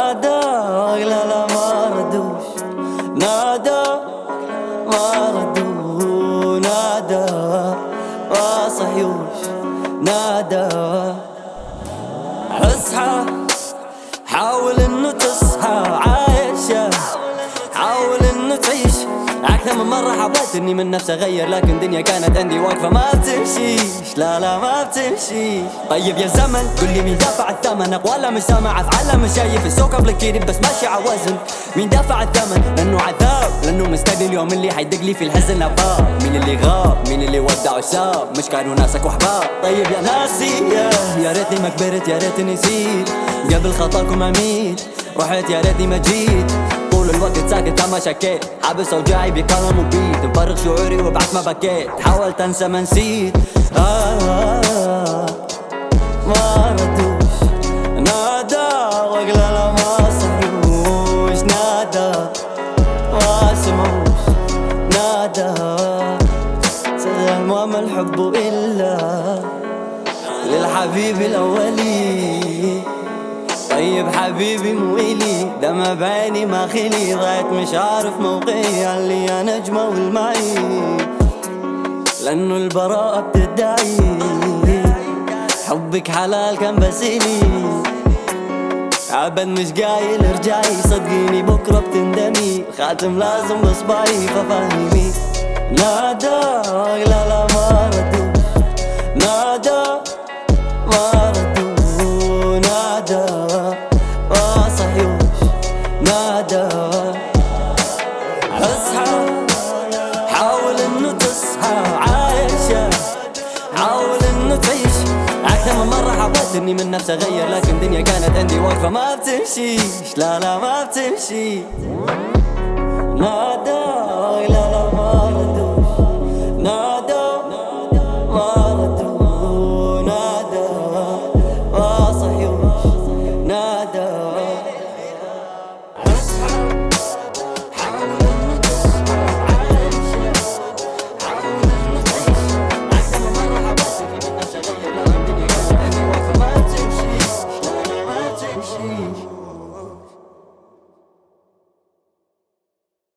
نادى لا لا ما ردوش، نادى ما ردوا، نادى ما صحيوش، نادى. اصحى حاول انه تصحى، عايشة حاول انه تعيش. اكثر من مرة حاولت اني من نفسي اغير، لكن الدنيا كانت عندي واقفة ما بتمشيش، لا لا ما بتمشي. طيب يا زمن قل لي مين دافع الثمن؟ اقواله مش سامع افعاله مش شايف، السوق بلكيري بس ماشي عوزن. مين دافع الثمن؟ لانه عذاب، لانه مستني اليوم اللي حيدق لي في الحزن اباب. مين اللي غاب؟ مين اللي ودع وساب؟ مش كانوا ناسك وحباب. طيب يا ناسي يا ريتني ما كبرت، يا ريتني نسيت قبل خطاكم اميت. رحت يا ريتني ما جيت، طول الوقت ساكت ما شكيت، حابس اوجاعي بكلام وبيت، مفرغ شعوري وبعد ما بكيت، حاولت انسى ما نسيت. ما ردوش، نادى وقال لا ما صحيوش، نادى ما سمعوش، نادى سلام ما الحب إلا للحبيب الأولي. طيب حبيبي مو إلي، ده ما بعيني ما خلي، ضايت مش عارف موقعي علي يا نجمة والمعي، لأنه البراءة بتدعي حبك حلال كان بس إلي. عبد مش قايل ارجعي، صدقيني بكرة بتندمي، خاتم لازم بصبعي ففهمي. نادى لا لا ما ردوش، نادى ما ردوا، نادى ما صحيوش، نادى. اصحى حاول انه تصحى، عايشة حاول انه تعيش. اكثر من مرة حاولت اني من نفسي اغير، لكن الدنيا كانت عندي واقفة ما بتمشيش، لا لا ما بتمشي. نادى لا لا ما ردوش، نادى ما ردوش.